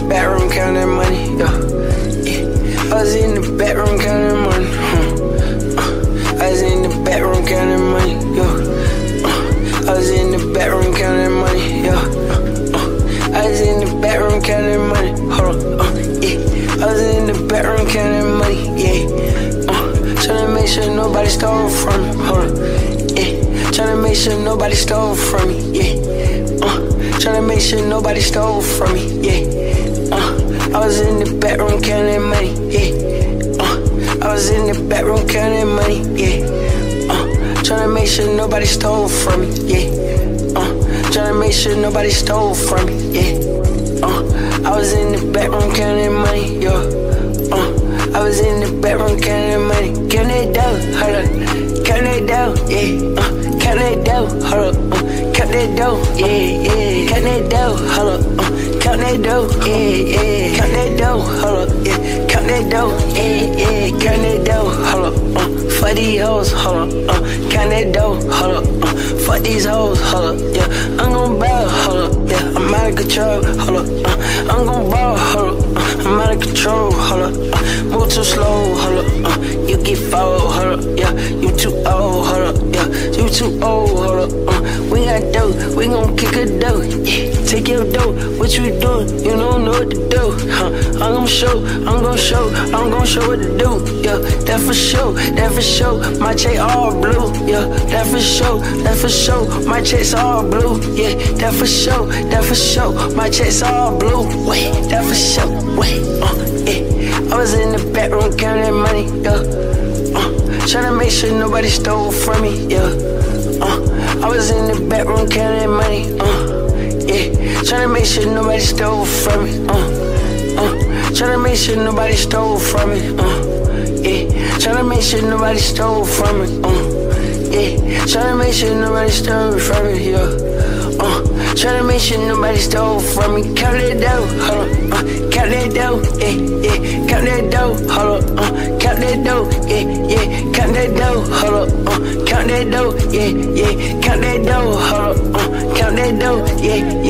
back room counting money, yeah. I was in the back room counting money, I was in the back room counting money, yeah. I was in the back room counting money, yeah. I was in the back room counting money, hold on, yeah. I was in the back room counting money, yeah. Tryna make sure nobody stole from me, hold on, yeah. Tryna make sure nobody stole from me, yeah. Tryna make sure nobody stole from me, yeah. I was in the back room counting money, yeah. I was in the back room counting money, yeah. Tryna make sure nobody stole from me, yeah. Tryna make sure nobody stole from me, yeah. I was in the back room counting money, yeah. I was in the back room counting money, count it down, hold up, count it down, yeah. Count it down, hold up, count it down, yeah, yeah. Count it down, hold up, count it down, yeah, yeah. Count it down, hold up, yeah. Count it down, yeah, yeah. Count it down, hold up, for these hoes, hold up, count it down, hold up, for these hoes, hold up, yeah. I'm gon' bow, hold up, yeah. I'm out of control, hold up, I'm gon' bow, hold up, I'm out of control, hold up, move too slow, hold up, you get fouled, hold up, yeah. You too old, hold up, yeah. You too old, hold up, we got dough, we gon' kick a dough, yeah. Take your dough, what you doing? You don't know what to do, I'm gon' show, I'm gon' show, I'm gon' show what to do, yeah. That for sure, that for sure. My check all blue, yeah. That for sure, that for sure. My checks all blue, yeah. That for sure, that for sure. My checks all blue, wait, that for sure, wait, yeah. I was in the back room counting money, yeah. Tryna make sure nobody stole from me, yeah. I was in the back room counting money, yeah. Tryna make sure nobody stole from me, tryna make sure nobody stole from me, yeah. Tryna make sure nobody stole from me, yeah. Tryna make sure nobody stole from me, yeah. Tryna make sure nobody stole from me. Count it down, hold up, count it down, yeah, yeah. Count it down, hold up, count it down, yeah, yeah. Count it down, hold up, count it down, yeah, yeah. Count it down, hold up, count it down, yeah.